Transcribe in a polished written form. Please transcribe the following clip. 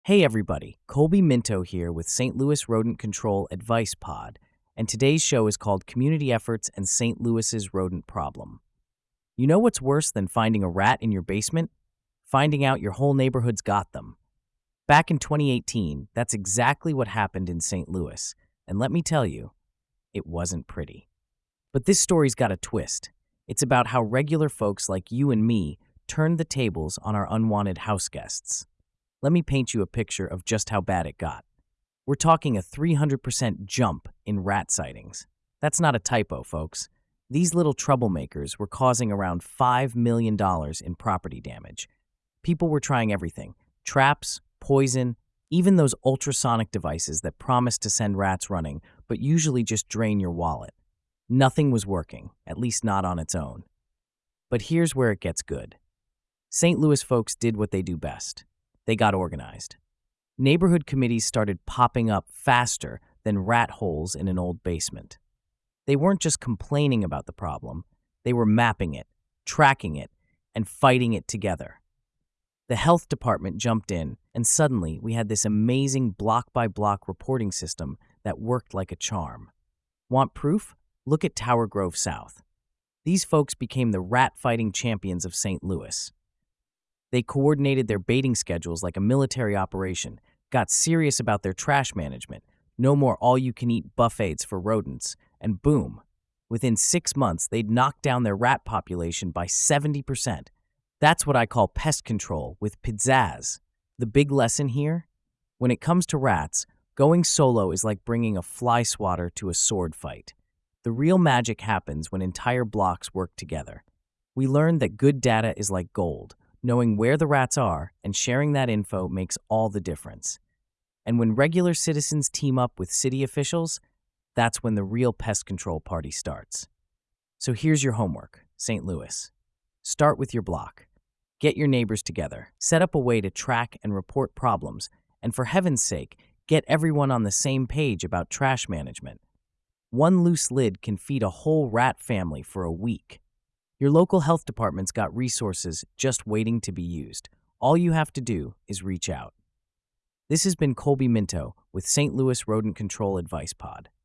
Hey everybody, Colby Minto here with St. Louis Rodent Control Advice Pod, and today's show is called Community Efforts and St. Louis's Rodent Problem. You know what's worse than finding a rat in your basement? Finding out your whole neighborhood's got them. Back in 2018, that's exactly what happened in St. Louis, and let me tell you, it wasn't pretty. But this story's got a twist. It's about how regular folks like you and me turned the tables on our unwanted house guests. Let me paint you a picture of just how bad it got. We're talking a 300% jump in rat sightings. That's not a typo, folks. These little troublemakers were causing around $5 million in property damage. People were trying everything: traps, poison, even those ultrasonic devices that promise to send rats running, but usually just drain your wallet. Nothing was working, at least not on its own. But here's where it gets good. St. Louis folks did what they do best. They got organized. Neighborhood committees started popping up faster than rat holes in an old basement. They weren't just complaining about the problem, they were mapping it, tracking it, and fighting it together. The health department jumped in, and suddenly we had this amazing block-by-block reporting system that worked like a charm. Want proof? Look at Tower Grove South. These folks became the rat-fighting champions of St. Louis. They coordinated their baiting schedules like a military operation, got serious about their trash management, no more all-you-can-eat buffets for rodents, and boom, within 6 months they'd knocked down their rat population by 70%. That's what I call pest control with pizzazz. The big lesson here? When it comes to rats, going solo is like bringing a fly swatter to a sword fight. The real magic happens when entire blocks work together. We learned that good data is like gold. Knowing where the rats are and sharing that info makes all the difference. And when regular citizens team up with city officials, that's when the real pest control party starts. So here's your homework, St. Louis. Start with your block. Get your neighbors together. Set up a way to track and report problems. And for heaven's sake, get everyone on the same page about trash management. One loose lid can feed a whole rat family for a week. Your local health department's got resources just waiting to be used. All you have to do is reach out. This has been Colby Minto with St. Louis Rodent Control Advice Pod.